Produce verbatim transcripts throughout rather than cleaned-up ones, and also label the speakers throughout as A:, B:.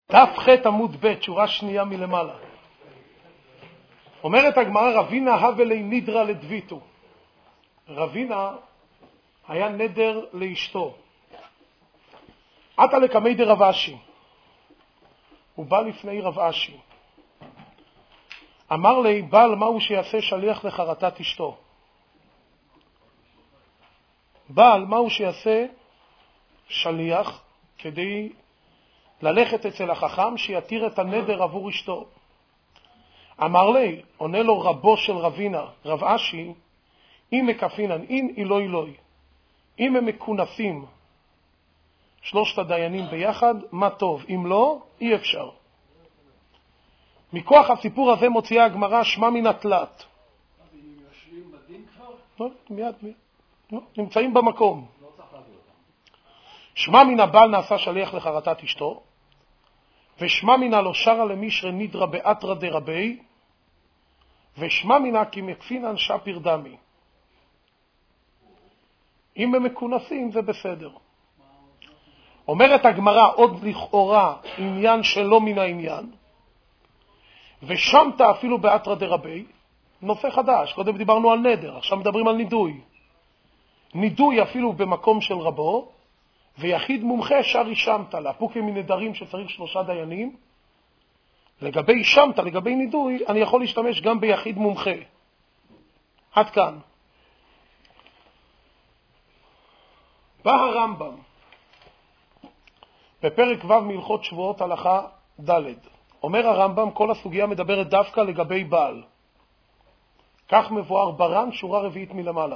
A: דף ח' עמוד ב', שורה שנייה מלמעלה. אומרת הגמרא, רבינה הבלי נדרה לדביתו. רבינה היה נדר לאשתו. עתה לקמי דרב אשי. הוא בא לפני רב אשי. אמר לי, בעל מהו שיעשה שליח לחרטת אשתו? בעל מהו שיעשה שליח כדי ללכת אצל החכם שיתיר את הנדר עבור אשתו. אמר לי, עונה לו רבו של רבינה, רב אשי, אם מקפינן, אין אילוי אלוי. אם הם מקונסים שלושת הדיינים ביחד, מה טוב, אם לא, אי אפשר. מכוח הסיפור הזה מוציאה הגמרא שמה מן התלת.
B: אם יושבים בדין כבר?
A: לא, מיד, מיד. לא, נמצאים במקום. לא צריך להביא אותם. שמה מן הבעל נעשה שליח לחרטת אשתו, ושמה מן הלא שרה למישרי נדרה באתרא דרבי, ושמה מן כי מקפינן שפיר דמי. אם הם מקונסים זה בסדר. אומרת הגמרא עוד לכאורה עניין שלא מן העניין, ושמת אפילו באתרא דרבי, נושא חדש. קודם דיברנו על נדר, עכשיו מדברים על נידוי. נידוי אפילו במקום של רבו, ויחיד מומחה שרי שמת לה, פוקים מנדרים שצריך שלושה דיינים. לגבי שמת, לגבי נידוי, אני יכול להשתמש גם ביחיד מומחה. עד כאן. בא הרמב"ם בפרק ו' מהלכות שבועות הלכה ד'. אומר הרמב"ם, כל הסוגיה מדברת דווקא לגבי בעל. כך מבואר ברן, שורה רביעית מלמעלה.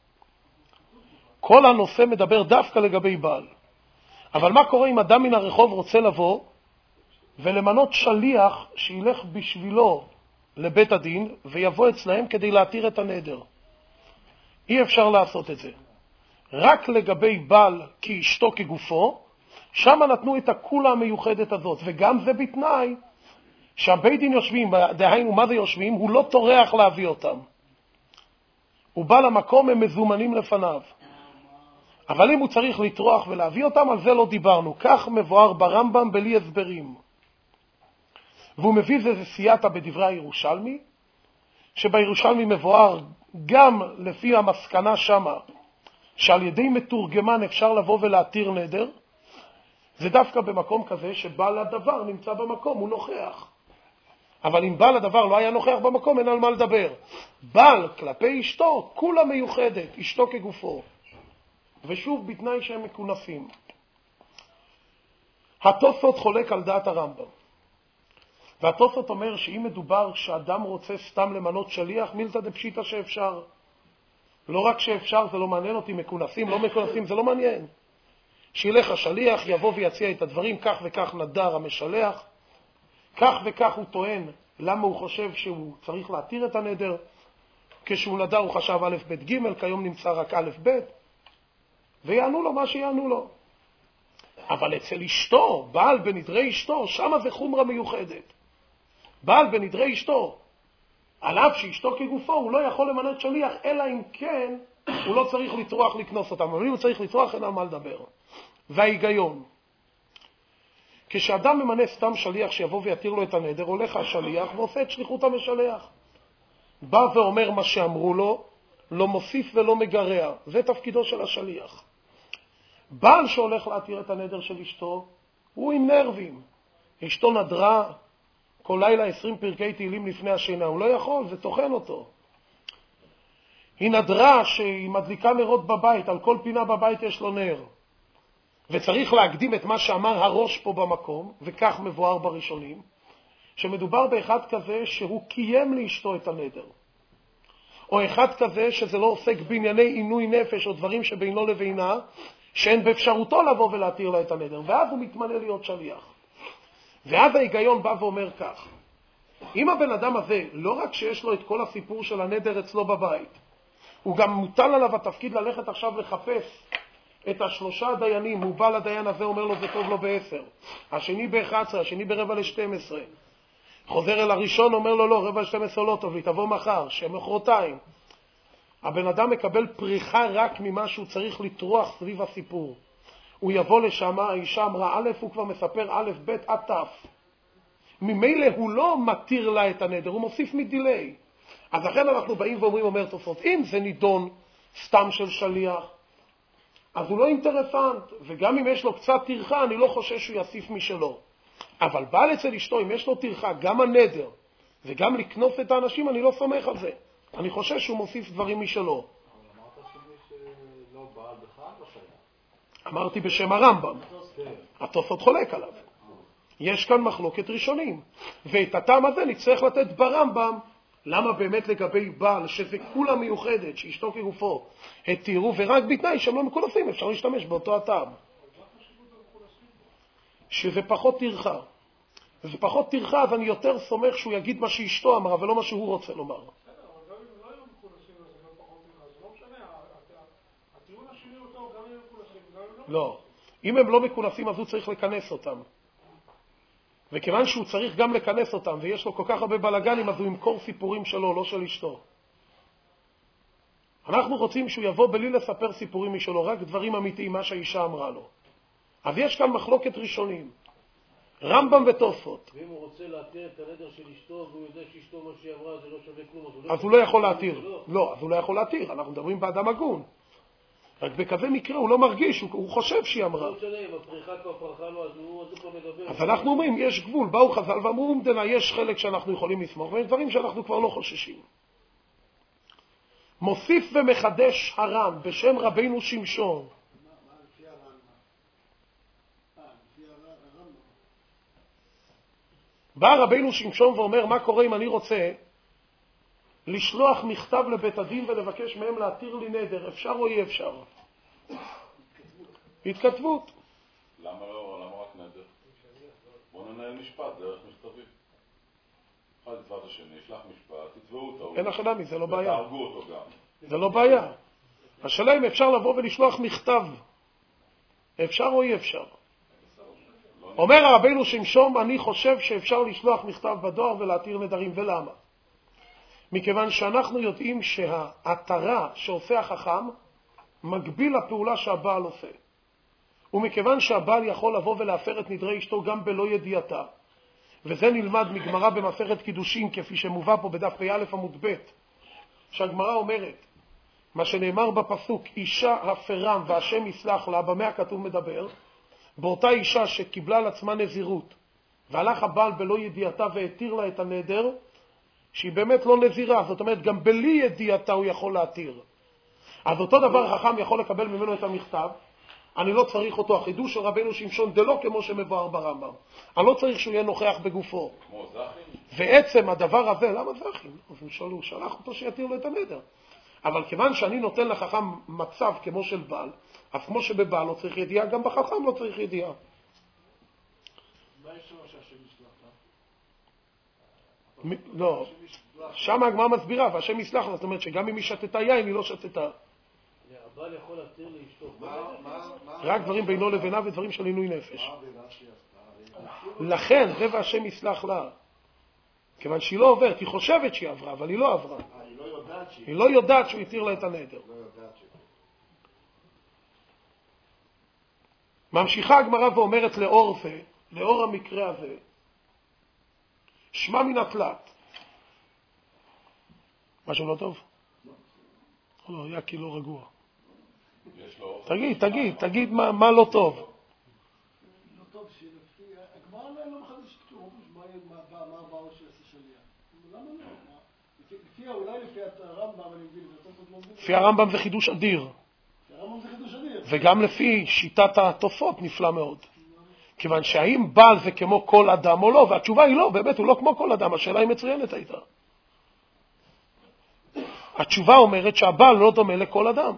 A: כל הנושא מדבר דווקא לגבי בעל. אבל מה קורה אם אדם מן הרחוב רוצה לבוא ולמנות שליח שילך בשבילו לבית הדין ויבוא אצלהם כדי להתיר את הנדר? אי אפשר לעשות את זה. רק לגבי בעל כאשתו כגופו, שם נתנו את הכולה המיוחדת הזאת, וגם זה בתנאי שהבית דין יושבים, דהיינו מה זה יושבים, הוא לא טורח להביא אותם. הוא בא למקום, הם מזומנים לפניו. אבל אם הוא צריך לטרוח ולהביא אותם, על זה לא דיברנו. כך מבואר ברמב"ם בלי הסברים. והוא מביא זה סייעתא בדברי הירושלמי, שבירושלמי מבואר גם לפי המסקנה שמה, שעל ידי מתורגמן אפשר לבוא ולהתיר נדר, זה דווקא במקום כזה שבעל הדבר נמצא במקום, הוא נוכח. אבל אם בעל הדבר לא היה נוכח במקום, אין על מה לדבר. בעל כלפי אשתו, כולה מיוחדת, אשתו כגופו. ושוב בתנאי שהם מקונסים. התוספות חולק על דעת הרמב"ם. והתוספות אומר שאם מדובר שאדם רוצה סתם למנות שליח, מילתא דפשיטא שאפשר. לא רק שאפשר, זה לא מעניין אותי, מקונסים, לא מקונסים, זה לא מעניין. שילך השליח, יבוא ויציע את הדברים, כך וכך נדר המשלח, כך וכך הוא טוען, למה הוא חושב שהוא צריך להתיר את הנדר, כשהוא נדר הוא חשב א' ב' ג', כיום נמצא רק א' ב', ויענו לו מה שיענו לו. אבל אצל אשתו, בעל בנדרי אשתו, שמה זה חומרה מיוחדת. בעל בנדרי אשתו, על אף שאשתו כגופו, הוא לא יכול למנות שליח, אלא אם כן הוא לא צריך לטרוח לקנוס אותם. אבל אם הוא צריך לטרוח, אין על מה לדבר. וההיגיון, כשאדם ממנה סתם שליח שיבוא ויתיר לו את הנדר, הולך השליח ועושה את שליחות המשלח. בא ואומר מה שאמרו לו, לא מוסיף ולא מגרע. זה תפקידו של השליח. בעל שהולך להתיר את הנדר של אשתו, הוא עם נרבים. אשתו נדרה כל לילה עשרים פרקי תהילים לפני השינה. הוא לא יכול, זה תוכן אותו. היא נדרה שהיא מדליקה נרות בבית, על כל פינה בבית יש לו נר. וצריך להקדים את מה שאמר הראש פה במקום, וכך מבואר בראשונים, שמדובר באחד כזה שהוא קיים לאשתו את הנדר. או אחד כזה שזה לא עוסק בענייני עינוי נפש או דברים שבינו לבינה, שאין באפשרותו לבוא ולהתיר לה את הנדר. ואז הוא מתמנה להיות שליח. ואז ההיגיון בא ואומר כך, אם הבן אדם הזה, לא רק שיש לו את כל הסיפור של הנדר אצלו בבית, הוא גם מוטל עליו התפקיד ללכת עכשיו לחפש את השלושה הדיינים, הוא בא לדיין הזה, אומר לו זה טוב לו בעשר, השני ב-אחת עשרה, השני ברבע ל-שתים עשרה, חוזר אל הראשון, אומר לו לא, רבע ל-שתים עשרה לא טוב לי, תבוא מחר, שמחרתיים. הבן אדם מקבל פריחה רק ממה שהוא צריך לטרוח סביב הסיפור. הוא יבוא לשם, האישה אמרה א', הוא כבר מספר א', ב', עד ת'. ממילא הוא לא מתיר לה את הנדר, הוא מוסיף מדילי. אז לכן אנחנו באים ואומרים, אומר תוספות, אם זה נידון סתם של שליח, אז הוא לא אינטרסנט, וגם אם יש לו קצת טרחה, אני לא חושש שהוא יוסיף משלו. אבל בעל אצל אשתו, אם יש לו טרחה, גם הנדר, וגם לקנוס את האנשים, אני לא סומך על זה. אני חושש שהוא מוסיף דברים משלו.
C: אבל אמרת שמי שלא בעל בכלל לא שייך.
A: אמרתי בשם הרמב"ם. התוספות חולק עליו. יש כאן מחלוקת ראשונים. ואת הטעם הזה נצטרך לתת ברמב"ם, למה באמת לגבי בעל, שזה כולה מיוחדת, שאשתו כגופו, התירו, ורק בתנאי שהם לא מקולסים, אפשר להשתמש באותו הטעם. שזה פחות טרחה. זה פחות טרחה, אז אני יותר סומך שהוא יגיד מה שאשתו אמרה, ולא מה שהוא רוצה לומר.
B: בסדר, אבל גם אם לא היו מקולסים, אז זה לא פחות טרחה, זה לא משנה. הטיעון השני אותו, גם אם הם מקולסים, גם אם לא...
A: לא. אם הם לא מקולסים, אז הוא צריך לכנס אותם. וכיוון שהוא צריך גם לכנס אותם, ויש לו כל כך הרבה בלגנים, אז הוא ימכור סיפורים שלו, לא של אשתו. אנחנו רוצים שהוא יבוא בלי לספר סיפורים משלו, רק דברים אמיתיים, מה שהאישה אמרה לו. אז יש כאן מחלוקת ראשונים. רמב"ם ותוספות.
C: ואם הוא רוצה להתיר את הנדר של אשתו, והוא יודע שאשתו מה שהיא אמרה זה לא שווה כלום,
A: אז הוא לא יכול להתיר. לא, אז הוא לא יכול להתיר. אנחנו מדברים באדם הגון. רק בכזה מקרה הוא לא מרגיש, הוא חושב שהיא אמרה.
C: לא משנה, אם הפריחה כבר פרחה לו, אז הוא כבר מדבר.
A: אז אנחנו אומרים, יש גבול. באו חז"ל ואמרו, מדנה, יש חלק שאנחנו יכולים לסמוך, ויש דברים שאנחנו כבר לא חוששים. מוסיף ומחדש הר"ן בשם רבינו שמשון. בא רבינו שמשון ואומר, מה קורה אם אני רוצה לשלוח מכתב לבית הדין ולבקש מהם להתיר לי נדר, אפשר או אי אפשר? התכתבות.
D: למה לא, למה רק נדר? בוא ננהל משפט, דרך מכתבים. אחד יתבע את השני, ישלח משפט, תתבעו אותו.
A: אין לך דמי, זה לא בעיה.
D: ותהרגו אותו גם.
A: זה לא בעיה. השאלה אם אפשר לבוא ולשלוח מכתב. אפשר או אי אפשר? אומר רבינו שמשון, אני חושב שאפשר לשלוח מכתב בדואר ולהתיר נדרים, ולמה? מכיוון שאנחנו יודעים שההתרה שעושה החכם מגביל לפעולה שהבעל עושה. ומכיוון שהבעל יכול לבוא ולהפר את נדרי אשתו גם בלא ידיעתה, וזה נלמד מגמרא במסכת קידושין, כפי שמובא פה בדף פ"א עמוד ב', שהגמרא אומרת, מה שנאמר בפסוק, אישה הפרם והשם יסלח לה, במה הכתוב מדבר? באותה אישה שקיבלה על עצמה נזירות, והלך הבעל בלא ידיעתה והתיר לה את הנדר, שהיא באמת לא נזירה, זאת אומרת, גם בלי ידיעתה הוא יכול להתיר. אז אותו דבר חכם יכול לקבל ממנו את המכתב, אני לא צריך אותו, החידוש של רבינו שמשון דלא כמו שמבואר ברמב"ם. אני לא צריך שהוא יהיה נוכח בגופו.
D: כמו זכין?
A: ועצם הדבר הזה, למה זכין? אז הוא שלח אותו שיתיר לו את הנדר. אבל כיוון שאני נותן לחכם מצב כמו של בעל, אז כמו שבבעל לא צריך ידיעה, גם בחכם לא צריך ידיעה.
B: מה יש לו שהשם יסלח לה?
A: לא, שם הגמרא מסבירה, והשם יסלח לה, זאת אומרת שגם אם היא שתתה יין, היא לא שתתה.
C: הבעל יכול להתיר לאשתו.
A: רק דברים בינו לבינה ודברים של עינוי נפש. לכן, זה והשם יסלח לה. כיוון שהיא לא עוברת, היא חושבת שהיא עברה, אבל היא לא עברה. היא לא יודעת שהוא יתיר לה את הנדר. ממשיכה הגמרא ואומרת לאור זה, לאור המקרה הזה, שמע מן התלת. משהו לא טוב? לא, היה כי לא רגוע. תגיד, תגיד, תגיד מה לא טוב.
B: לא טוב שלפי, הגמרא לא מחדש כלום, מה הבעל שעשה שליח? למה לא? לפי, אולי לפי הרמב"ם אני מבין,
A: לפי הרמב"ם זה חידוש אדיר.
B: הרמב"ם זה חידוש אדיר.
A: וגם לפי שיטת התוספות נפלא מאוד. כיוון שהאם בעל זה כמו כל אדם או לא, והתשובה היא לא, באמת הוא לא כמו כל אדם, השאלה היא מצוינת הייתה. התשובה אומרת שהבעל לא דומה לכל אדם.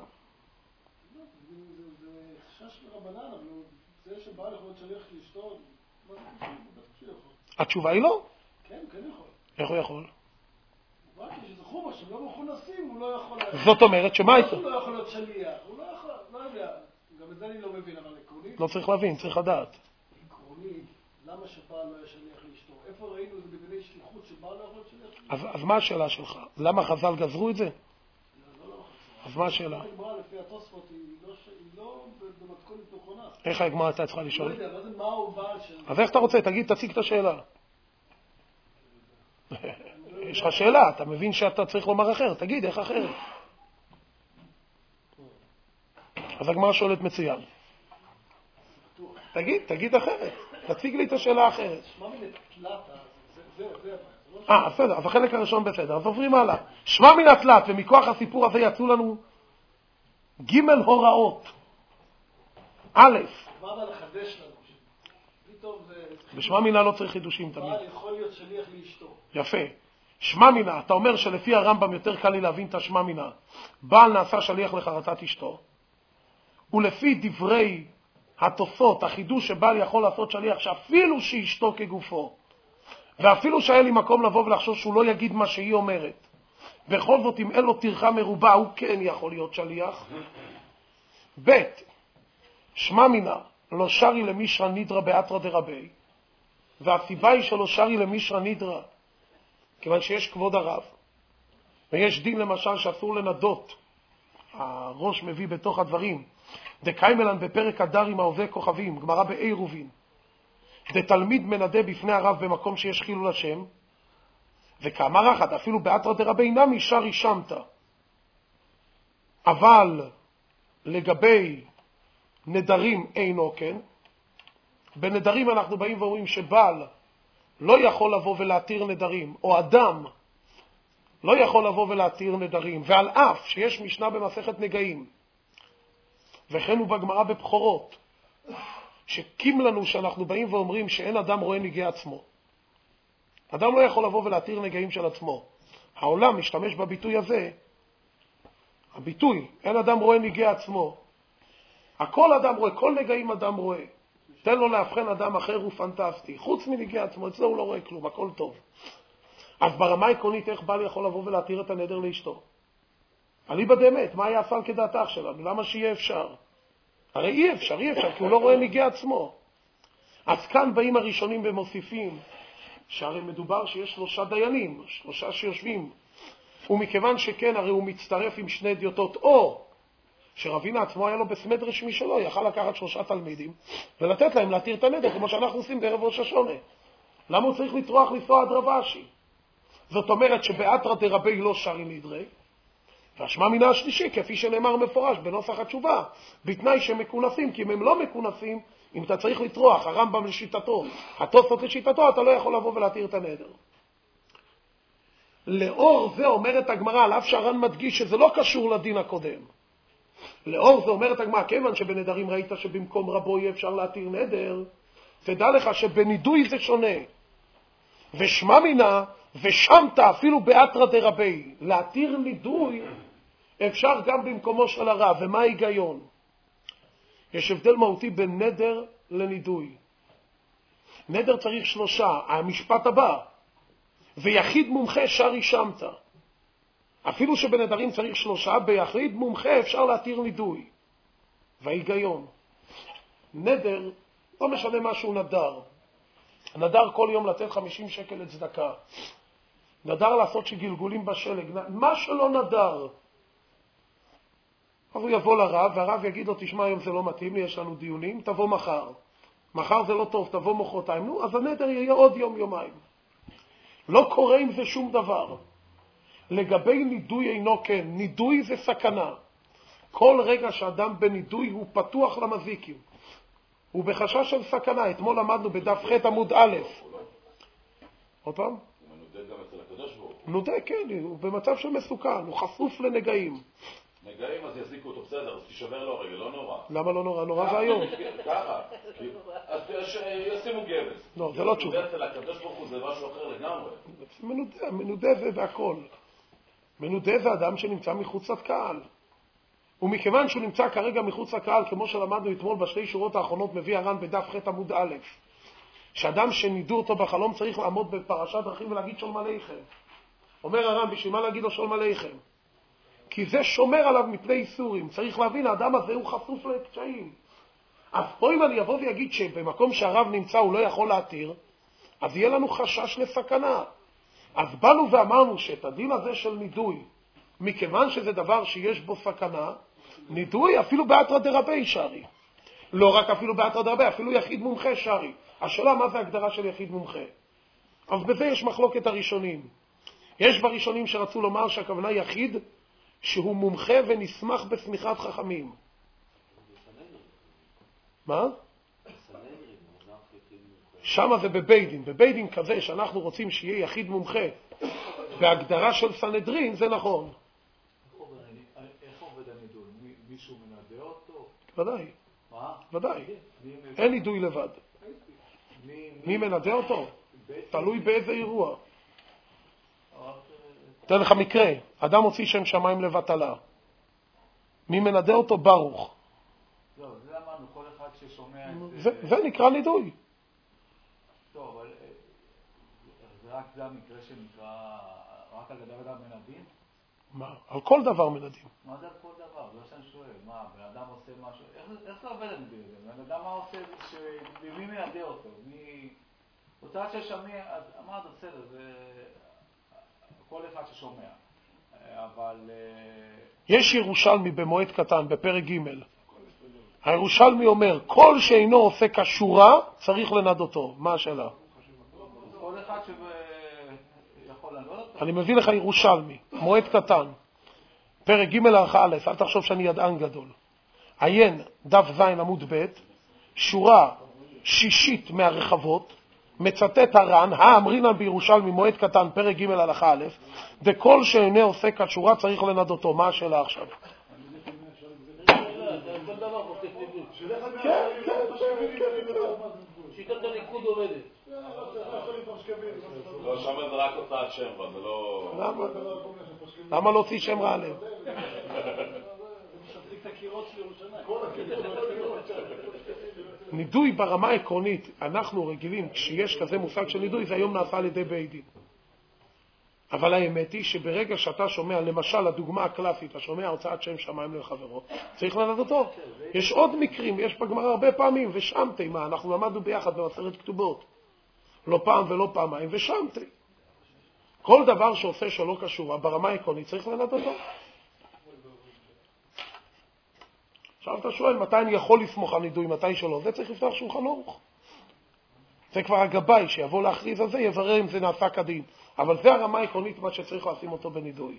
B: זה חשש מרבנן, אבל זה שבעל יכול להיות שליח לאשתו, מה זה יכול?
A: התשובה היא לא.
B: כן, כן יכול.
A: איך הוא יכול?
B: רק שזה חומר שהם לא מכונסים, הוא לא יכול...
A: זאת אומרת שמה הייתה?
B: הוא לא יכול להיות שליח, הוא לא יכול, לא יודע, גם את זה אני לא מבין, אבל עקרונית...
A: לא צריך להבין, צריך לדעת.
B: עקרונית, למה שבעל לא היה שליח לאשתו? איפה ראינו את זה בדיני שליחות שבעל לא יכול להיות שליח לאשתו?
A: אז, אז מה השאלה שלך? למה חז"ל גזרו את זה?
B: לא, לא,
A: אז מה השאלה?
B: הגמרא לפי התוספות היא לא במתכונת נכונה.
A: איך הגמרא הייתה צריכה לשאול?
B: לא יודע, מה זה מה הוא בעל של...
A: אז איך אתה רוצה? תגיד, תציג את השאלה. יש לך שאלה, אתה מבין שאתה צריך לומר אחרת, תגיד, איך אחרת? אז הגמרא שואלת מצוין. תגיד, תגיד אחרת. תציג לי את השאלה האחרת.
B: שמע מן התלת, זה, זה, זה.
A: אה, בסדר, אז החלק הראשון בסדר. אז עוברים הלאה. שמע מן התלת, ומכוח הסיפור הזה יצאו לנו ג' הוראות. א',
B: מה בא לחדש לנו? פתאום זה...
A: בשמע מינה לא צריך חידושים תמיד.
B: בעל יכול להיות שליח לאשתו.
A: יפה. שמע מינה, אתה אומר שלפי הרמב"ם יותר קל לי להבין את השמע מינה. בעל נעשה שליח לחרטת אשתו. ולפי דברי התוספות, החידוש שבעל יכול לעשות שליח שאפילו שאשתו כגופו, ואפילו שהיה לי מקום לבוא ולחשוב שהוא לא יגיד מה שהיא אומרת, בכל זאת אם אין לו טרחה מרובה הוא כן יכול להיות שליח. ב' שמע מינה לא שרי למישרא נידרא באתרא דרבי, והסיבה היא שלא שרי למישרא נידרא כיוון שיש כבוד הרב, ויש דין למשל שאסור לנדות. הראש מביא בתוך הדברים דקיימלן בפרק הדר עם העובד כוכבים, גמרא בעירובין, דתלמיד מנדה בפני הרב במקום שיש חילול השם, וכאמר אחד אפילו באתרא דרבי נמי שרי שמתה. אבל לגבי נדרים אינו כן. בנדרים אנחנו באים ואומרים שבעל לא יכול לבוא ולהתיר נדרים, או אדם לא יכול לבוא ולהתיר נדרים, ועל אף שיש משנה במסכת נגעים, וכן הוא בגמרא בבחורות, שקים לנו שאנחנו באים ואומרים שאין אדם רואה נגעי עצמו. אדם לא יכול לבוא ולהתיר נגעים של עצמו. העולם משתמש בביטוי הזה, הביטוי, אין אדם רואה נגעי עצמו. הכל אדם רואה, כל נגעים אדם רואה. תן לו להבחן אדם אחר הוא פנטסטי. חוץ מנגעי עצמו, אצלו הוא לא רואה כלום, הכל טוב. אז ברמה העקרונית, איך בעל יכול לבוא ולהתיר את הנדר לאשתו? אליבא דאמת, מה היה הפעל כדעתך שלנו? למה שיהיה אפשר? הרי אי אפשר, אי אפשר, כי הוא לא רואה נגעי עצמו. אז כאן באים הראשונים ומוסיפים, שהרי מדובר שיש שלושה דיינים, שלושה שיושבים, ומכיוון שכן, הרי הוא מצטרף עם שני דיוטות, או שרבינה עצמו היה לו בסמד רשמי שלו, יכל לקחת שלושה תלמידים, ולתת להם להתיר את הנדר, כמו שאנחנו עושים בערב ראש השונה. למה הוא צריך לטרוח לנסוע עד רבשי? זאת אומרת שבאתרא דרבי לא שרי נדרי, והשמע מינה השלישי, כפי שנאמר מפורש בנוסח התשובה, בתנאי שהם מקונסים, כי אם הם לא מקונסים, אם אתה צריך לטרוח, הרמב"ם לשיטתו, התוספות לשיטתו, אתה לא יכול לבוא ולהתיר את הנדר. לאור זה אומרת הגמרא, על אף שהר"ן מדגיש שזה לא קשור לדין הקודם. לאור זה אומרת הגמרא, כיוון שבנדרים ראית שבמקום רבו יהיה אפשר להתיר נדר, תדע לך שבנידוי זה שונה. ושמע מינה ושמת אפילו באתרא דרבי, להתיר נידוי אפשר גם במקומו של הרב. ומה ההיגיון? יש הבדל מהותי בין נדר לנידוי. נדר צריך שלושה, המשפט הבא, ויחיד מומחה שרי שמת. אפילו שבנדרים צריך שלושה, ביחיד מומחה אפשר להתיר נידוי. וההיגיון, נדר, לא משנה משהו נדר. נדר כל יום לתת חמישים שקל לצדקה. נדר לעשות שגלגולים בשלג. מה שלא נדר. אז הוא יבוא לרב, והרב יגיד לו, תשמע, היום זה לא מתאים לי, יש לנו דיונים, תבוא מחר. מחר זה לא טוב, תבוא מחרתיים. נו, אז הנדר יהיה עוד יום, יומיים. לא קורה עם זה שום דבר. לגבי נידוי אינו כן. נידוי זה סכנה. כל רגע שאדם בנידוי הוא פתוח למזיקים. הוא בחשש של סכנה. אתמול למדנו בדף ח' עמוד א'. עוד פעם?
D: הוא מנודה גם אצל הקדוש ברוך הוא.
A: נודה, כן, הוא במצב של מסוכן, הוא חשוף לנגעים.
D: נגעים אז יזיקו אותו, בסדר, אז תישבר לו רגע, לא נורא.
A: למה לא נורא? נורא זה היום.
D: ככה. אז ישימו גבס.
A: לא, זה לא תשובה.
D: מנודה אצל הקדוש ברוך הוא זה משהו אחר לגמרי.
A: מנודה, מנודה זה והכל. מנודה זה אדם שנמצא מחוץ לקהל. ומכיוון שהוא נמצא כרגע מחוץ לקהל, כמו שלמדנו אתמול בשתי שורות האחרונות, מביא הר"ן בדף ח' עמוד א', שאדם שנידו אותו בחלום צריך לעמוד בפרשת דרכים ולהגיד שולם עליכם. אומר הר"ן, בשביל מה להגיד לו שולם עליכם? כי זה שומר עליו מפני איסורים. צריך להבין, האדם הזה הוא חשוף לקשיים. אז פה אם אני אבוא ויגיד שבמקום שהרב נמצא הוא לא יכול להתיר, אז יהיה לנו חשש לסכנה. אז באנו ואמרנו שאת הדין הזה של נידוי, מכיוון שזה דבר שיש בו סכנה, נידוי אפילו באתרא דרבי שרי. לא רק אפילו באתרא דרבי, אפילו יחיד מומחה שרי. השאלה מה זה הגדרה של יחיד מומחה. אז בזה יש מחלוקת הראשונים. יש בראשונים שרצו לומר שהכוונה יחיד שהוא מומחה ונסמך בסמיכת חכמים. מה? שמה זה בביידין. בביידין כזה שאנחנו רוצים שיהיה יחיד מומחה בהגדרה של סנהדרין, זה נכון.
C: איך עובד הנידוי? מישהו מנדה אותו?
A: ודאי.
C: מה?
A: ודאי. אין נידוי לבד. מי מנדה אותו? תלוי באיזה אירוע. אתן לך מקרה. אדם הוציא שם שמיים לבטלה. מי מנדה אותו? ברוך.
C: לא, זה אמרנו, כל אחד ששומע את
A: זה. זה נקרא נידוי.
C: טוב, אבל זה רק זה המקרה שנקרא, רק על דבר אדם מנדים?
A: מה? על כל דבר מנדים.
C: מה זה על כל דבר? זה לא שאני שואל. מה, בן אדם עושה משהו? איך זה עובד הנידוי הזה? בן אדם מה עושה? מי מנדה אותו? מי... הוצאת ששמע, אז אמרת, בסדר, זה כל אחד ששומע. אבל...
A: יש ירושלמי במועד קטן, בפרק ג'. הירושלמי אומר, כל שאינו עושה כשורה, צריך לנד אותו. מה השאלה?
C: כל אחד שיכול לנד אותו?
A: אני מביא לך ירושלמי, מועד קטן. פרק ג' ערכה א', אל תחשוב שאני ידען גדול. עיין, דף זין עמוד ב', שורה שישית מהרחבות, מצטט הר"ן, האמרינן בירושלמי, מועד קטן, פרק ג' הלכה א', וכל שאינו עושה כשורה צריך לנד אותו. מה השאלה עכשיו? כן, כן.
E: שיטת הניקוד עובדת.
D: לא, שם זה רק הוצאת שם, זה לא...
A: למה? למה לא הוציא שם רע עליהם? נידוי ברמה העקרונית, אנחנו רגילים, כשיש כזה מושג של נידוי, זה היום נעשה על ידי בית דין. אבל האמת היא שברגע שאתה שומע, למשל, הדוגמה הקלאסית, אתה שומע הוצאת שם שמיים לחברו, צריך לנד אותו. יש עוד מקרים, יש בגמרא הרבה פעמים, ושמתי, מה, אנחנו למדנו ביחד במסכת כתובות. לא פעם ולא פעמיים, ושמתי. כל דבר שעושה שלא קשור, ברמה העקרונית, צריך לנד אותו. עכשיו אתה שואל, מתי אני יכול לסמוך על נידוי, מתי שלא? זה צריך לפתוח שולחן ערוך. זה כבר הגבאי שיבוא להכריז על זה, יברר אם זה נעשה כדין. אבל זה הרמה העקרונית, מה שצריך לשים אותו בנידוי.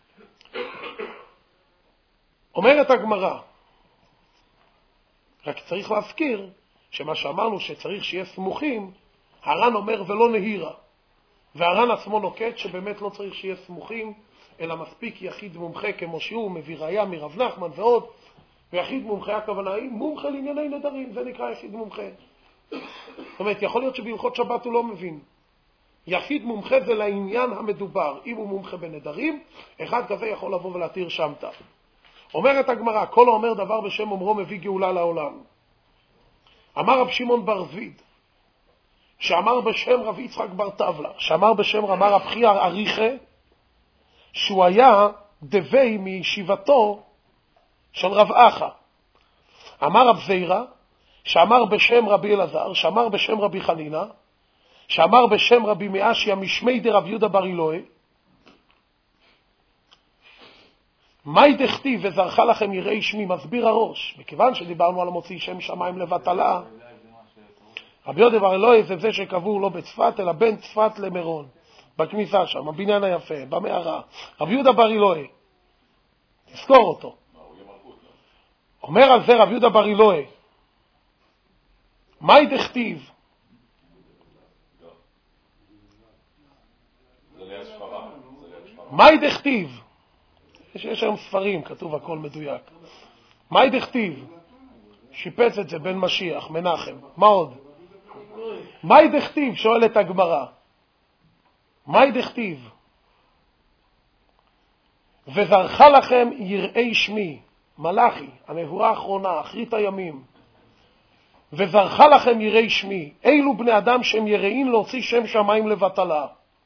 A: אומרת הגמרא, רק צריך להזכיר שמה שאמרנו שצריך שיהיה סמוכים, הר"ן אומר ולא נהירה. והר"ן עצמו נוקט שבאמת לא צריך שיהיה סמוכים, אלא מספיק יחיד מומחה כמו שהוא, מביא ראיה מרב נחמן ועוד. ויחיד מומחה הכוונה היא מומחה לענייני נדרים, זה נקרא יחיד מומחה. זאת אומרת, יכול להיות שבהלכות שבת הוא לא מבין. יחיד מומחה זה לעניין המדובר. אם הוא מומחה בנדרים, אחד כזה יכול לבוא ולהתיר שמתה. אומרת הגמרא, כל האומר דבר בשם אומרו מביא גאולה לעולם. אמר רב שמעון בר זביד, שאמר בשם רב יצחק בר טבלה, שאמר בשם רמ"ר רב אריכה, שהוא היה דווי מישיבתו של רב אחא. אמר רב זירא, שאמר בשם רבי אלעזר, שאמר בשם רבי חנינא, שאמר בשם רבי מאשיה משמי דרב יהודה בר אילוי, מהי דכתיב וזרחה לכם יראי שמי, מסביר הראש, מכיוון שדיברנו על המוציא שם שמיים לבטלה. רבי יהודה בר אילוי זה זה שקבור לא בצפת, אלא בין צפת למירון, בכניסה שם, הבניין היפה, במערה. רבי יהודה בר אילוי, תזכור אותו. אומר על זה רבי יהודה בר אילוי, מהי דכתיב? מהי דכתיב? יש היום ספרים, כתוב הכל מדויק. מהי דכתיב? שיפץ את זה בן משיח, מנחם. מה עוד? מהי דכתיב? שואלת הגמרא. מהי דכתיב? וזרחה לכם יראי שמי, מלאכי, הנבואה האחרונה, אחרית הימים. וזרחה לכם יראי שמי, אילו בני אדם שהם יראים להוציא שם שמיים לבטלה.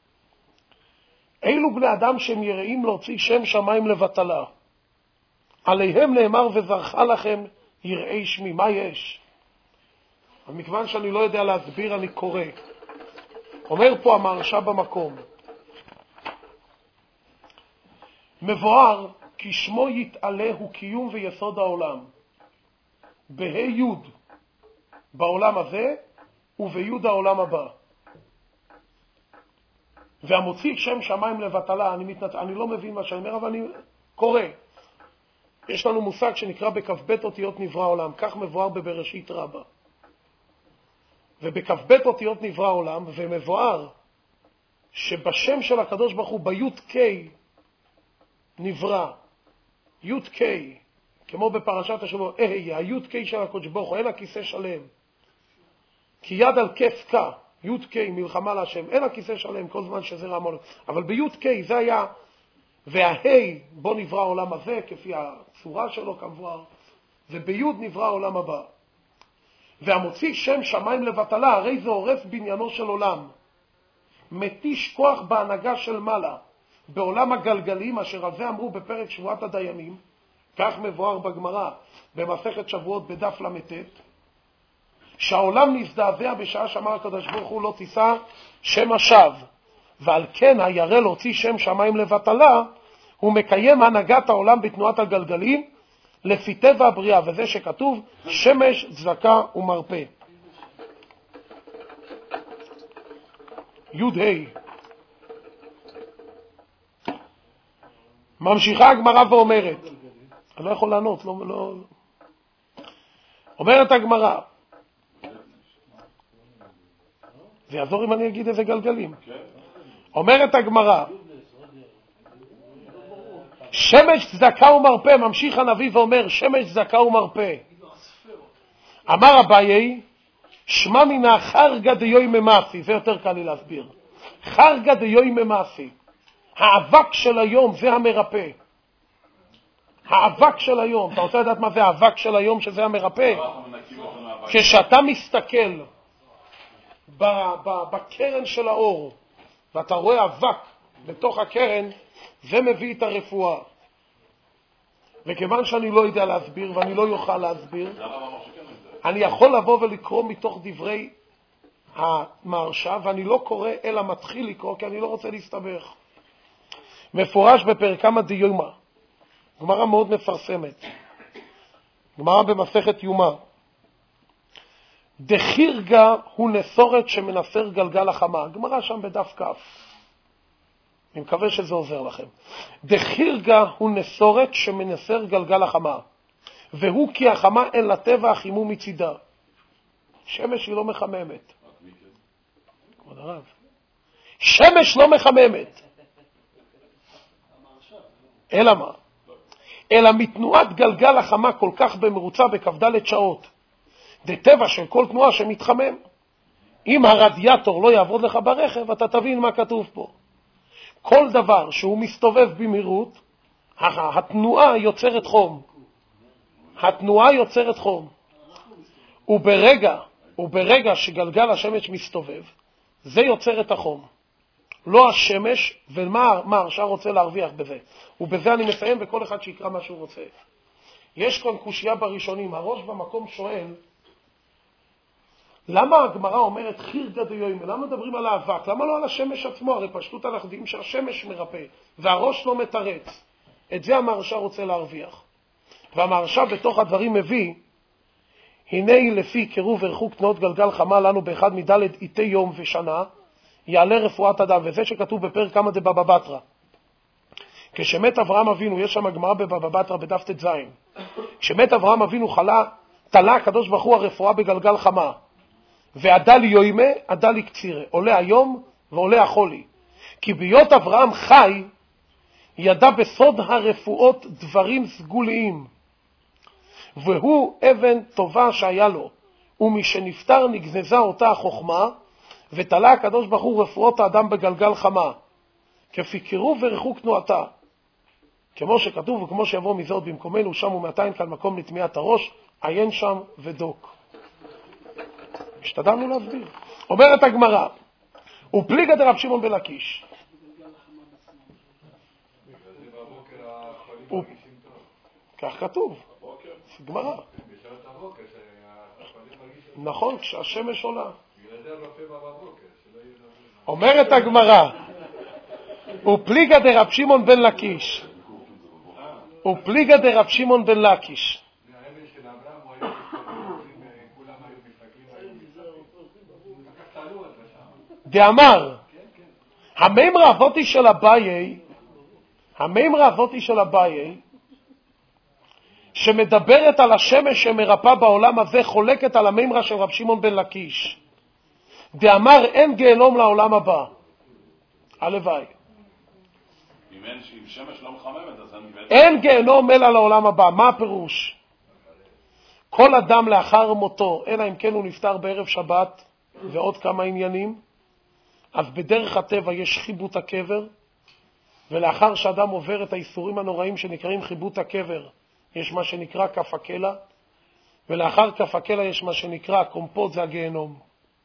A: אילו בני אדם שהם יראים להוציא שם שמיים לבטלה. עליהם נאמר וזרחה לכם יראי שמי. מה יש? אבל מכיוון שאני לא יודע להסביר, אני קורא. אומר פה המהרש"א במקום, מבואר כי שמו יתעלה הוא קיום ויסוד העולם. בה' י' בעולם הזה ובי' העולם הבא. והמוציא שם שמיים לבטלה, אני, מתנצ... אני לא מבין מה שאני אומר, אבל אני קורא. יש לנו מושג שנקרא בכ"ב אותיות נברא עולם, כך מבואר בבראשית רבה. ובכ"ב אותיות נברא עולם, ומבואר שבשם של הקדוש ברוך הוא בי"ת ק' נברא, י"ת ק', כמו בפרשת השבוע, אה, הי"ת ק' של הקדוש ברוך הוא, אין הכיסא שלם. כי יד על כף ק', י"ת ק' מלחמה להשם, אין הכיסא שלם כל זמן שזה רמון. אבל בי"ת ק' זה היה, וההי בו נברא העולם הזה, כפי הצורה שלו כמבואר, ובי"ד נברא העולם הבא. והמוציא שם שמיים לבטלה, הרי זה הורס בניינו של עולם. מתיש כוח בהנהגה של מעלה, בעולם הגלגלים, אשר על זה אמרו בפרק שבועת הדיינים, כך מבואר בגמרא, במסכת שבועות בדף למ"ט, שהעולם נזדעזע בשעה שאמר הקדוש ברוך הוא לא תישא שם השווא, ועל כן הירא להוציא שם שמיים לבטלה, הוא מקיים הנהגת העולם בתנועת הגלגלים, לפי טבע הבריאה, וזה שכתוב שמש, צדקה ומרפא. י' ה' ממשיכה הגמרא ואומרת, אני לא יכול לענות, לא, לא... אומרת הגמרא, זה יעזור אם אני אגיד איזה גלגלים. אומרת הגמרא, שמש צדקה ומרפא, ממשיך הנביא ואומר, שמש צדקה ומרפא. אמר אביי, שמע מן חרגא דיוי ממעשי, זה יותר קל לי להסביר. חרגא דיוי ממעשי, האבק של היום זה המרפא. האבק של היום, אתה רוצה לדעת מה זה האבק של היום שזה המרפא? כשאתה מסתכל בקרן של האור, ואתה רואה אבק בתוך הקרן, זה מביא את הרפואה. וכיוון שאני לא יודע להסביר, ואני לא יוכל להסביר, אני יכול לבוא ולקרוא מתוך דברי המהרש"א, ואני לא קורא אלא מתחיל לקרוא, כי אני לא רוצה להסתבך. מפורש בפרקמא דיומא, גמרא מאוד מפרסמת, גמרא במסכת יומא, דחירגה הוא נסורת שמנסר גלגל החמה. גמרא שם בדף כף. אני מקווה שזה עוזר לכם. דחירגה הוא נסורת שמנסר גלגל החמה, והוא כי החמה אין לטבע החימום מצידה. שמש היא לא מחממת. כבוד הרב. שמש לא מחממת. אלא מה? אלא מתנועת גלגל החמה כל כך במרוצה בכ"ד שעות. זה טבע של כל תנועה שמתחמם. אם הרדיאטור לא יעבוד לך ברכב, אתה תבין מה כתוב פה. כל דבר שהוא מסתובב במהירות, התנועה יוצרת חום. התנועה יוצרת חום. וברגע, וברגע שגלגל השמש מסתובב, זה יוצר את החום. לא השמש, ומה מה הרש"א רוצה להרוויח בזה. ובזה אני מסיים, וכל אחד שיקרא מה שהוא רוצה. יש כאן קושיה בראשונים. הראש במקום שואל, למה הגמרא אומרת חירגא דיומא? למה מדברים על האבק? למה לא על השמש עצמו? הרי פשטות אנחנו יודעים שהשמש מרפא, והראש לא מתרץ. את זה המהרש"א רוצה להרוויח. והמהרש"א בתוך הדברים מביא, הנה לפי קירוב ורחוק תנועות גלגל חמה לנו באחד מדלת איתי יום ושנה, יעלה רפואת אדם, וזה שכתוב בפרק כמה דבבא בתרא. כשמת אברהם אבינו, יש שם הגמרא בבבא בתרא בדף ט"ז. כשמת אברהם אבינו חלה, תלה הקדוש ברוך הוא הרפואה בגלגל חמה. ועדה יוימה, עדה קצירה. עולה היום ועולה החולי. כי ביות אברהם חי, ידע בסוד הרפואות דברים סגוליים. והוא אבן טובה שהיה לו. ומשנפטר נגנזה אותה החוכמה, ותלה הקדוש ברוך הוא רפואות האדם בגלגל חמה. כפי קירוב ורחוק תנועתה. כמו שכתוב וכמו שיבוא מזה עוד במקומנו, שם ומעתיים כאן מקום לתמיעת הראש, עיין שם ודוק. השתדלנו להסביר. אומרת הגמרא, ופליגא דרב שמעון בן לקיש. כך כתוב. גמרא. נכון, כשהשמש עולה. אומרת הגמרא, ופליגא דרב שמעון בן לקיש, ופליגה דרב שמעון בן לקיש.
E: מהאבן של אברהם הוא היה מסתכלים, כולם היו מסתכלים, היו מסתכלים. כך תעלו את זה שם.
A: דאמר, המימרה הזאתי של אביי, המימרה הזאתי של אביי, שמדברת על השמש שמרפא בעולם הזה, חולקת על המימרה של רב שמעון בן לקיש. דאמר, אין גיהנום לעולם הבא. הלוואי.
D: אם אין, אם שמש לא מחממת, אז אין בעצם...
A: אין גיהנום אלא לעולם הבא. מה הפירוש? כל אדם לאחר מותו, אלא אם כן הוא נפטר בערב שבת, ועוד כמה עניינים, אז בדרך הטבע יש חיבוט הקבר, ולאחר שאדם עובר את האיסורים הנוראים שנקראים חיבוט הקבר, יש מה שנקרא כף הקלע, ולאחר כף הקלע יש מה שנקרא קומפות, זה הגיהנום.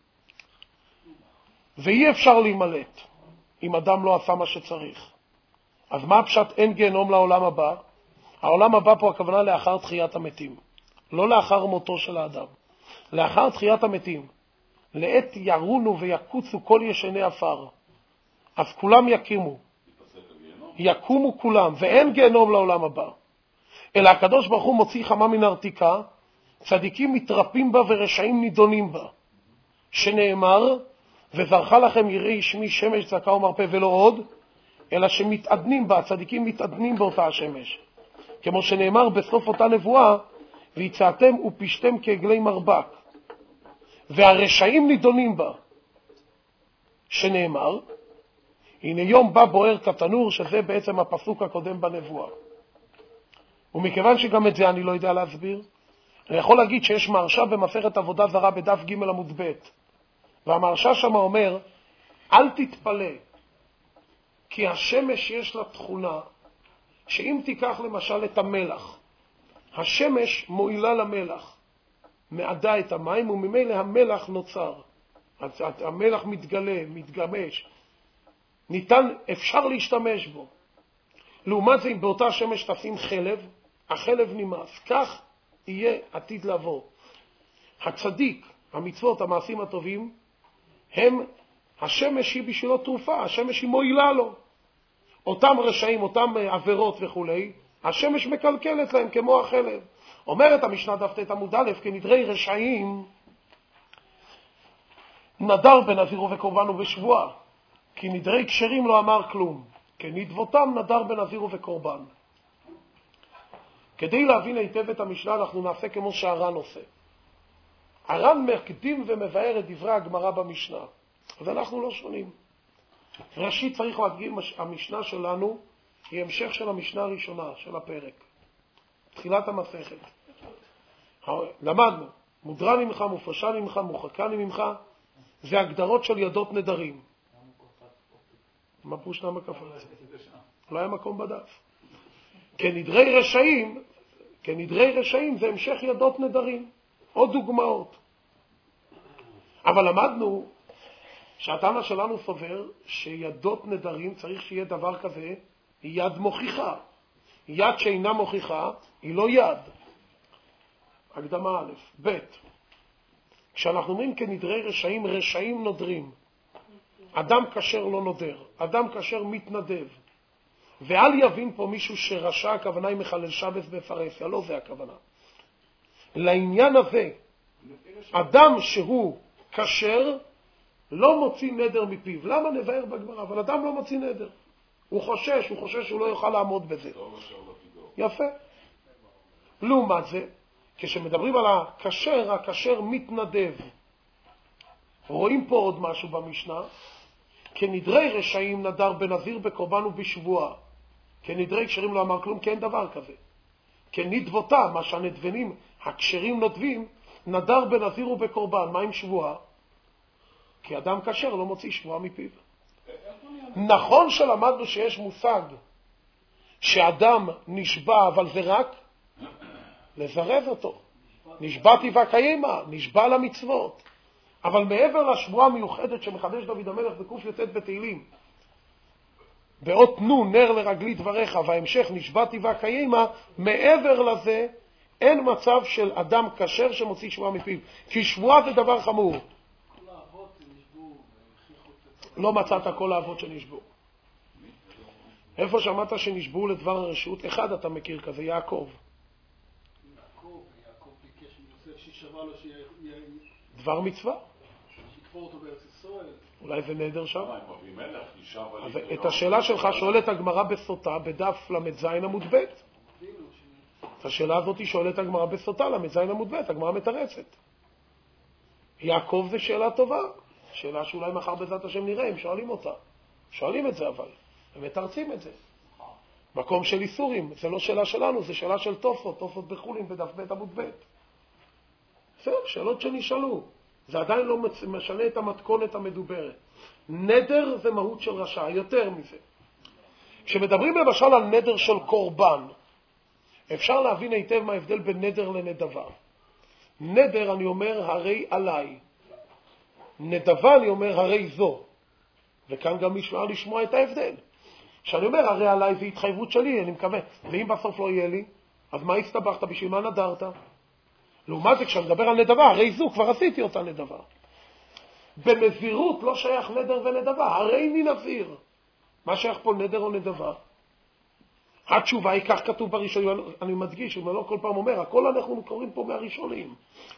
A: ואי אפשר להימלט אם אדם לא עשה מה שצריך. אז מה הפשט אין גיהנום לעולם הבא? העולם הבא פה הכוונה לאחר תחיית המתים, לא לאחר מותו של האדם. לאחר תחיית המתים, לעת ירונו ויקוצו כל ישני אפר, אז כולם יקימו, יקומו כולם, ואין גיהנום לעולם הבא. אלא הקדוש ברוך הוא מוציא חמה מן הרתיקה, צדיקים מתרפים בה ורשעים נידונים בה, שנאמר, וזרחה לכם יראי שמי שמש צדקה ומרפא ולא עוד, אלא שמתעדנים בה, הצדיקים מתעדנים באותה השמש. כמו שנאמר בסוף אותה נבואה, ויצאתם ופשתם כעגלי מרבק, והרשעים נידונים בה, שנאמר, הנה יום בא בוער כתנור, שזה בעצם הפסוק הקודם בנבואה. ומכיוון שגם את זה אני לא יודע להסביר, אני יכול להגיד שיש מרשה במסכת עבודה זרה בדף ג' עמוד ב', והמרשה שם אומר, אל תתפלא, כי השמש יש לה תכונה, שאם תיקח למשל את המלח, השמש מועילה למלח, מעדה את המים, וממילא המלח נוצר. המלח מתגלה, מתגמש. ניתן, אפשר להשתמש בו. לעומת זה, אם באותה שמש תשים חלב, החלב נמאס. כך יהיה עתיד לבוא. הצדיק, המצוות, המעשים הטובים, הם, השמש היא בשבילו תרופה, השמש היא מועילה לו. אותם רשעים, אותם עבירות וכולי, השמש מקלקלת להם כמו החלב. אומרת המשנה דף ט' עמוד א', כנדרי רשעים נדר בנזירו וקורבן ובשבועה, כי נדרי כשרים לא אמר כלום, כנדבותם נדר בנזירו וקורבן. כדי להבין היטב את המשנה אנחנו נעשה כמו שהר"ן עושה. הר"ן מקדים ומבאר את דברי הגמרא במשנה, אז אנחנו לא שונים. ראשית צריך להדגים, המשנה שלנו היא המשך של המשנה הראשונה של הפרק, תחילת המסכת. למדנו, מודרני ממך, מופרשני ממך, מוחקני ממך, זה הגדרות של ידות נדרים. מה פירוש למה כפר? לא היה מקום בדף. כנדרי רשעים, כנדרי רשעים זה המשך ידות נדרים, עוד דוגמאות. אבל למדנו שהטענה שלנו סובר שידות נדרים צריך שיהיה דבר כזה, יד מוכיחה. יד שאינה מוכיחה היא לא יד. הקדמה א', ב', כשאנחנו אומרים כנדרי רשעים, רשעים נודרים. אדם כשר לא נודר, אדם כשר מתנדב. ואל יבין פה מישהו שרשע, הכוונה היא מחלל שבת בפרהסיה, לא זה הכוונה. לעניין הזה, אדם שהוא כשר לא מוציא נדר מפיו. למה נבהר בגמרא? אבל אדם לא מוציא נדר. הוא חושש, הוא חושש שהוא לא יוכל לעמוד בזה. יפה. לעומת זה, כשמדברים על הכשר, הכשר מתנדב. רואים פה עוד משהו במשנה. כנדרי רשעים נדר בנזיר בקורבן ובשבועה. כנדרי כשרים לא אמר כלום, כי אין דבר כזה. כנדבותה, מה שהנדבנים, הכשרים נודבים, נדר בנזיר ובקורבן. מה עם שבועה? כי אדם כשר לא מוציא שבועה מפיו. נכון שלמדנו שיש מושג שאדם נשבע, אבל זה רק לזרז אותו. נשבעתי וקיימה, נשבע למצוות. אבל מעבר לשבועה המיוחדת שמחדש דוד המלך בקוף י"ט בתהילים, באות נו נר לרגלי דבריך, וההמשך נשבעתי וקיימה, מעבר לזה אין מצב של אדם כשר שמוציא שבועה מפיו, כי שבועה זה דבר חמור. לא מצאת כל האבות שנשבו. איפה שמעת שנשבעו לדבר הרשות? אחד אתה מכיר כזה, יעקב.
B: יעקב, יעקב ביקש מיוסף שישבע לו שיהיה...
A: דבר מצווה.
B: שיקבור אותו בארץ ישראל.
A: אולי זה נדר שם?
D: מה, הם אבי מלך, אישה אבל...
A: אז את השאלה שלך שואלת הגמרא בסוטה, בדף למ"ז עמוד ב'. את השאלה הזאת שואלת הגמרא בסוטה, למ"ז עמוד ב', הגמרא מתרצת. יעקב זה שאלה טובה. שאלה שאולי מחר בעזרת השם נראה, הם שואלים אותה. שואלים את זה אבל. הם מתרצים את זה. מקום של איסורים, זה לא שאלה שלנו, זה שאלה של תופות, תופות בחולין בדף ב' עמוד ב'. בסדר, שאלות שנשאלו. זה עדיין לא משנה את המתכונת המדוברת. נדר זה מהות של רשע, יותר מזה. כשמדברים למשל על נדר של קורבן, אפשר להבין היטב מה ההבדל בין נדר לנדבה. נדר אני אומר הרי עליי. נדבה אני אומר הרי זו. וכאן גם אפשר לשמוע את ההבדל. כשאני אומר הרי עליי זה התחייבות שלי, אני מקווה. ואם בסוף לא יהיה לי, אז מה הסתבכת? בשביל מה נדרת? לעומת זה כשאני מדבר על נדבה, הרי זו כבר עשיתי אותה נדבה. בנזירות לא שייך נדר ונדבה, הרי אני נזיר. מה שייך פה נדר או נדבה? התשובה היא כך כתוב בראשונים, אני מדגיש, אני לא כל פעם אומר, הכל אנחנו קוראים פה מהראשונים.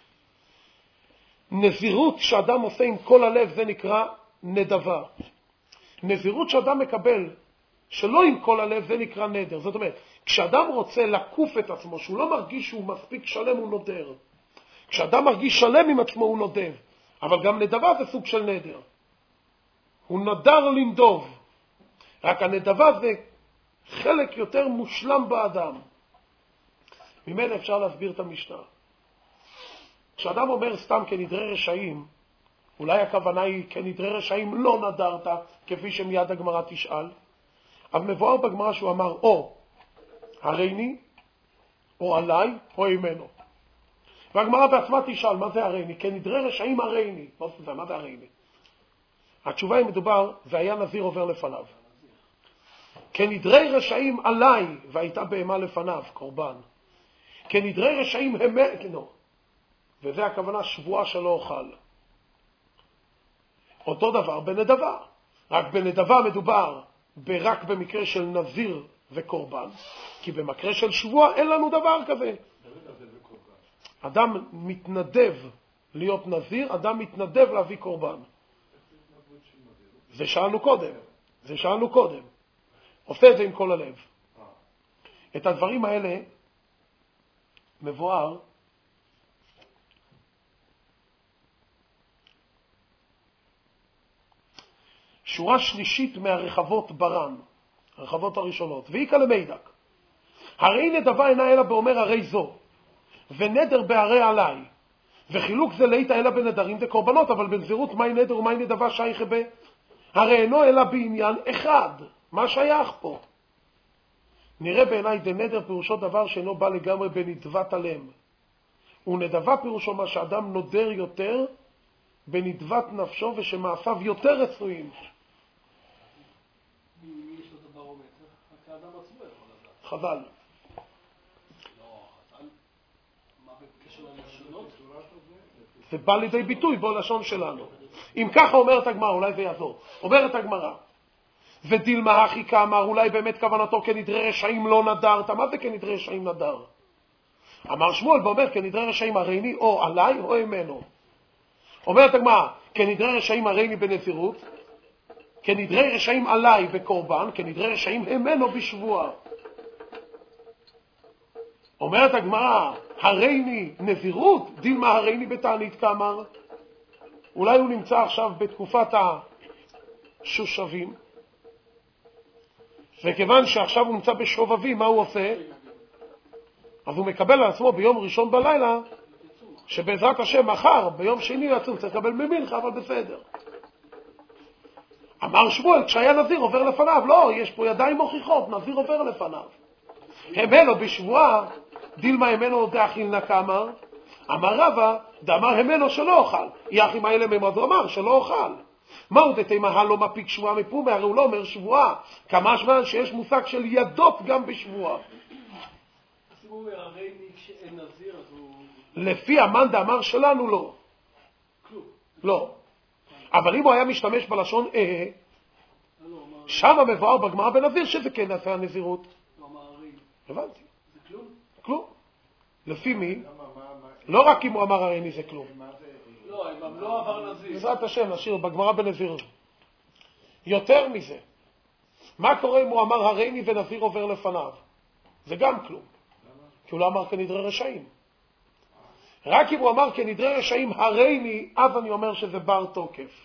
A: נזירות שאדם עושה עם כל הלב זה נקרא נדבה. נזירות שאדם מקבל שלא עם כל הלב זה נקרא נדר. זאת אומרת, כשאדם רוצה לקוף את עצמו, שהוא לא מרגיש שהוא מספיק שלם, הוא נודר. כשאדם מרגיש שלם עם עצמו, הוא נודר. אבל גם נדבה זה סוג של נדר. הוא נדר לנדוב. רק הנדבה זה חלק יותר מושלם באדם. ממנו אפשר להסביר את המשנה. כשאדם אומר סתם כנדרי רשעים, אולי הכוונה היא כנדרי רשעים לא נדרת, כפי שמיד הגמרא תשאל. אבל מבואר בגמרא שהוא אמר או הריני, או עליי, או אימנו. והגמרא בעצמה תשאל, מה זה הריני? כנדרי רשעים הריני. מה זה הריני? התשובה היא מדובר, והיה נזיר עובר לפניו. כנדרי רשעים עליי, והייתה בהמה לפניו, קורבן. כנדרי רשעים המנו. וזה הכוונה שבועה שלא אוכל. אותו דבר בנדבה. רק בנדבה מדובר רק במקרה של נזיר וקורבן, כי במקרה של שבוע אין לנו דבר כזה. אדם מתנדב להיות נזיר, אדם מתנדב להביא קורבן. זה שאלנו קודם. זה שאלנו קודם. עושה את זה עם כל הלב. את הדברים האלה מבואר שורה שלישית מהרחבות ברן, הרחבות הראשונות, ואיקה למידק. הרי נדבה אינה אלא באומר הרי זו, ונדר בהרי עליי, וחילוק זה לאיתה אלא בנדרים זה קורבנות, אבל בנזירות מהי נדר ומהי נדבה שייך בה? הרי אינו אלא בעניין אחד. מה שייך פה? נראה בעיניי דנדר פירושו דבר שאינו בא לגמרי בנדבת הלם. ונדבה פירושו מה שאדם נודר יותר בנדבת נפשו ושמעשיו יותר רצויים.
B: מי יש לו את הברומטר? רק האדם עצמו יכול לדעת.
A: חבל.
B: לא, חז"ל, מה בקשר ללשונות?
A: זה בא לידי ביטוי בלשון שלנו. אם ככה אומרת הגמרא, אולי זה יעזור. אומרת הגמרא, ודילמה הכי כאמר, אולי באמת כוונתו כנדרי רשעים לא נדרת. מה זה כנדרי רשעים נדר? אמר שמואל ואומר כנדרי רשעים הריני או עליי או אימנו. אומרת הגמרא, כנדרי רשעים הריני בנזירות, כנדרי רשעים עליי בקורבן, כנדרי רשעים אימנו בשבוע. אומרת הגמרא, הריני נזירות, דילמה הריני בתענית כאמר. אולי הוא נמצא עכשיו בתקופת השושבים, וכיוון שעכשיו הוא נמצא בשובבים, מה הוא עושה? אז הוא מקבל על עצמו ביום ראשון בלילה, שבעזרת השם מחר, ביום שני יצום, צריך לקבל ממינך, אבל בסדר. אמר שמואל, כשהיה נזיר עובר לפניו, לא, יש פה ידיים מוכיחות, נזיר עובר לפניו. המנו בשבועה, דילמה המנו דאכיל נקאמר, אמר רבא, דאמר המנו שלא אוכל. יחים האלה ממד הוא אמר שלא אוכל. מהו דתימה לא מפיק שבועה מפומה? הרי הוא לא אומר שבועה. כמה זמן שיש מושג של ידות גם בשבועה.
B: הסיבור הרי מי כשאין נזיר, אז הוא...
A: לפי המאן דאמר שלנו לא.
B: כלום.
A: לא. אבל אם הוא היה משתמש בלשון אה, שם מבואר בגמרא בנזיר שזה כן נעשה הנזירות.
B: הוא אמר הרי.
A: הבנתי.
B: זה כלום?
A: כלום. לפי מי? לא רק אם הוא אמר הרי זה כלום.
B: לא, אם לא עבר נזיר.
A: בעזרת השם, נשאיר בגמרא בנזיר. יותר מזה. מה קורה אם הוא אמר הריני ונזיר עובר לפניו? זה גם כלום. כי הוא לא אמר כנדרי רשעים. רק אם הוא אמר כנדרי רשעים הריני, אז אני אומר שזה בר תוקף.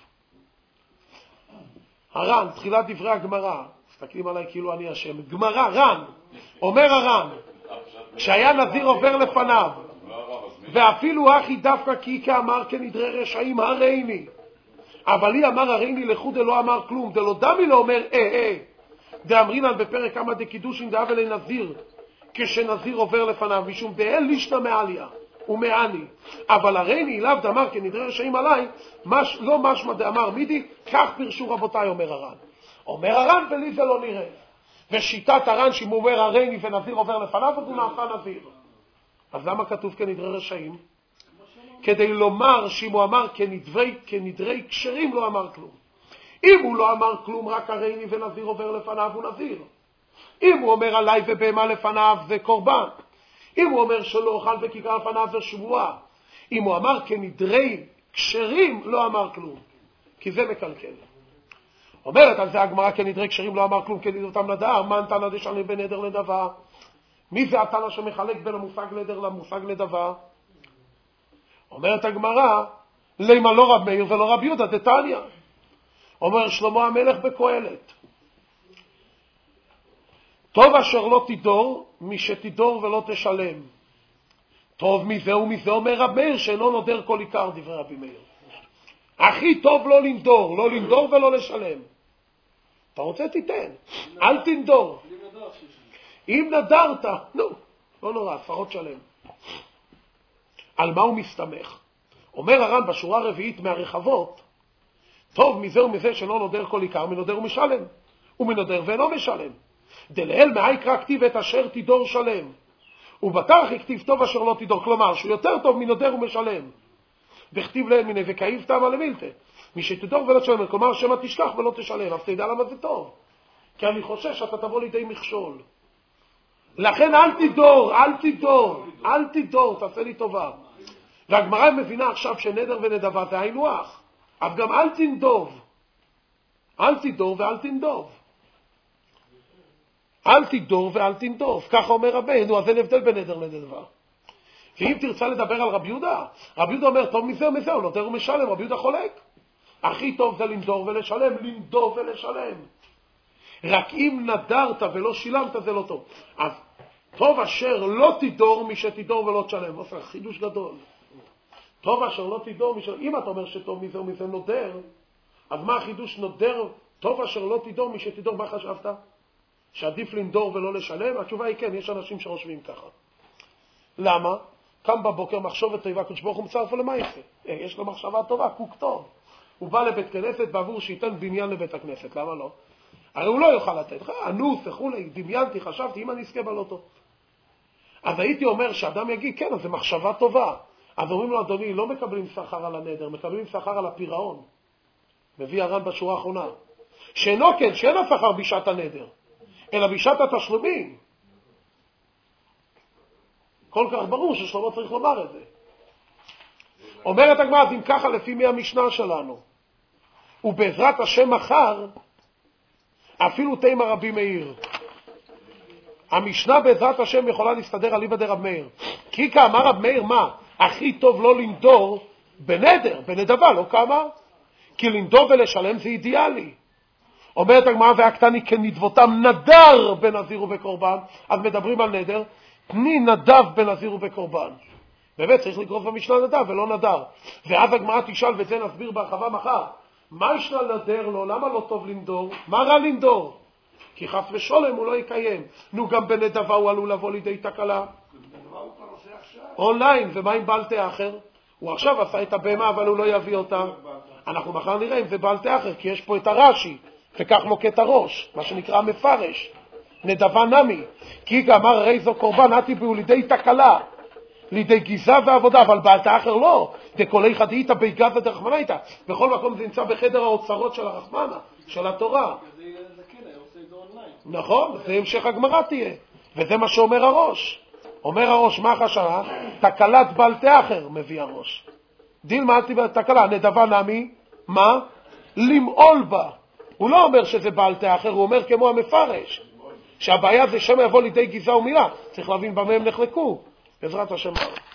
A: הר"ן, תחילת דברי הגמרא, מסתכלים עליי כאילו אני השם, גמרא, ר"ן, אומר הר"ן, כשהיה נזיר עובר לפניו, ואפילו אחי דווקא כי כאמר כנדרי רשעים הריני, אבל לי אמר הריני לחוד לא אמר כלום, דלא דמי לא אומר אה אה, דאמרינן בפרק כמה דקידושין דאבה לנזיר, כשנזיר עובר לפניו, משום דאל לישנא מעליה ומעני, אבל הריני לאו דאמר כנדרי רשעים עליי, מש, לא משמע דאמר מידי, כך פרשו רבותיי, אומר הר"ן. אומר הר"ן ולי זה לא נראה. ושיטת הר"ן שאם הוא אומר הריני ונזיר עובר לפניו, אז הוא נעשה נזיר. אז למה כתוב כנדרי רשעים? כדי לומר שאם הוא אמר כנדרי, כנדרי כשרים לא אמר כלום. אם הוא לא אמר כלום, רק הריני ונזיר עובר לפניו, הוא נזיר. אם הוא אומר עליי ובהמה לפניו, זה קורבן. אם הוא אומר שלא אוכל וכיכר לפניו, זה שבועה. אם הוא אמר כנדרי כשרים, לא אמר כלום. כי זה מקלקל. אומרת על זה הגמרא כנדרי כשרים לא אמר כלום, כנדרי אותם נדר, מן תנא דשני בין נדר לדבר. מי זה התנא שמחלק בין המושג נדר למושג לדבר? אומרת הגמרא, למה לא רב מאיר ולא רב יהודה דתניא. אומר שלמה המלך בקהלת, טוב אשר לא תדור, מי שתדור ולא תשלם. טוב מזה ומזה, אומר רב מאיר, שאינו נודר כל עיקר, דברי רבי מאיר. הכי טוב לא לנדור, לא לנדור ולא לשלם. אתה רוצה תיתן, אל תנדור. אם נדרת, נו, לא נורא, לפחות שלם. על מה הוא מסתמך? אומר הר"ן בשורה הרביעית מהרחבות, טוב מזה ומזה שלא נודר כל עיקר, מנודר ומשלם, ומנודר ואינו משלם. דלאל מאי קרא כתיב את אשר תדור שלם, ובתרך הכתיב טוב אשר לא תדור, כלומר שהוא יותר טוב מנודר ומשלם. וכתיב לאל מיני וקאיב תמה למילתא, מי שתדור ולא תשלם, כלומר שמה תשכח ולא תשלם. אז תדע למה זה טוב, כי אני חושש שאתה תבוא לידי מכשול. לכן אל תדור, אל תדור, אל תדור, תעשה לי טובה. והגמרא מבינה עכשיו שנדר ונדבה זה היינו הך, אבל גם אל תנדוב, אל תדור ואל תנדוב. אל תדור ואל תנדוב, ככה אומר רבנו, אז אין הבדל בין נדר לנדבה. ואם תרצה לדבר על רבי יהודה, רבי יהודה אומר, טוב מזה ומזה, הוא נודר ומשלם, רבי יהודה חולק. הכי טוב זה לנדור ולשלם, לנדור ולשלם. רק אם נדרת ולא שילמת זה לא טוב. אז טוב אשר לא תדור מי שתדור ולא תשלם. זה חידוש גדול. טוב אשר לא תדור מי ש... אם אתה אומר שטוב מזה ומזה נודר, אז מה החידוש נודר? טוב אשר לא תדור מי שתדור, מה חשבת? שעדיף לנדור ולא לשלם? התשובה היא כן, יש אנשים שחושבים ככה. למה? קם בבוקר מחשבת טובה, קדוש ברוך הוא מצרף לו למעשה. יש לו מחשבה טובה, קוק טוב. הוא בא לבית כנסת בעבור שייתן בניין לבית הכנסת. למה לא? הרי הוא לא יוכל לתת. אנוס וכולי, דמיינתי, חשבתי, אם אני אזכה בלוטו. אז הייתי אומר שאדם יגיד, כן, אז זה מחשבה טובה. אז אומרים לו, אדוני, לא מקבלים שכר על הנדר, מקבלים שכר על הפירעון. מביא הר"ן בשורה האחרונה. שאינו כן, שאין השכר בשעת הנדר, אלא בשעת התשלומים. כל כך ברור ששלמה צריך לומר את זה. אומרת הגמרא, אז אם ככה לפי מי המשנה שלנו, ובעזרת השם מחר, אפילו תימא רבי מאיר. המשנה בעזרת השם יכולה להסתדר אליבא דרב מאיר. כי כאמר רב מאיר, מה? הכי טוב לא לנדור בנדר, בנדבה, לא כאמר? כי לנדור ולשלם זה אידיאלי. אומרת הגמרא, והקטני כנדבותם נדר בנזיר ובקורבן, אז מדברים על נדר, תני נדב בנזיר ובקורבן. באמת צריך לקרוא במשנה נדב ולא נדר. ואז הגמרא תשאל, ואת זה נסביר בהרחבה מחר, מה ישנה נדר לו? למה לא טוב לנדור? מה רע לנדור? כי חס ושולם הוא לא יקיים. נו, גם בנדבה הוא עלול לבוא לידי תקלה. אונליין, ומה עם בעל תאחר? הוא עכשיו עשה את הבהמה, אבל הוא לא יביא אותה. אנחנו מחר נראה אם זה בעל תאחר, כי יש פה את הרש"י, וכך מוקט הראש, מה שנקרא מפרש. נדבה נמי, כי אמר הרי זו קורבן, עתי בו לידי תקלה, לידי גיזה ועבודה, אבל בעל תאחר לא. דקולי חדאית ביגזה דרחמנא איתה. בכל מקום זה נמצא בחדר האוצרות של הרחמנה, של התורה.
B: זה כן
A: נכון, זה המשך הגמרא תהיה. וזה מה שאומר הראש. אומר הראש, מה חשבה? תקלת בל תאחר, מביא הראש. דילמה תקלה, נדבה נמי, מה? למעול בה. הוא לא אומר שזה בעל תאחר, הוא אומר כמו המפרש. שהבעיה זה שם יבוא לידי גזע ומילה. צריך להבין במה הם נחלקו. בעזרת השם.